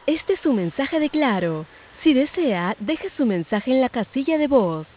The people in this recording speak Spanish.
Este es su mensaje de Claro. Si desea, deje su mensaje en la casilla de voz.